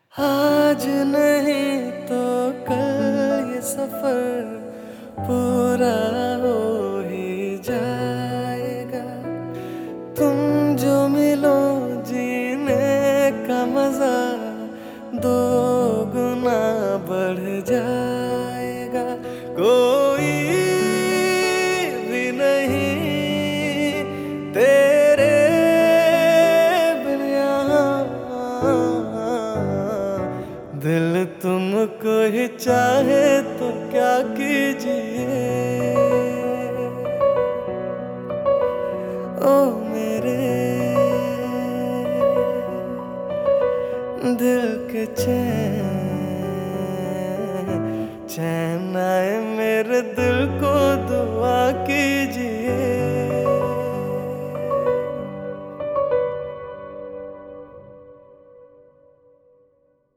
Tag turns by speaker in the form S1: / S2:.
S1: आज नहीं तो कल ये सफर पूरा हो ही जाएगा। तुम जो मिलो जीने का मजा दो गुना बढ़ जाएगा। कोई भी नहीं तेरे बिन यहाँ, दिल तुमको ही चाहे तो क्या कीजिए। ओ मेरे दिल के चैन चैन आए मेरे दिल को दुआ कीजिए।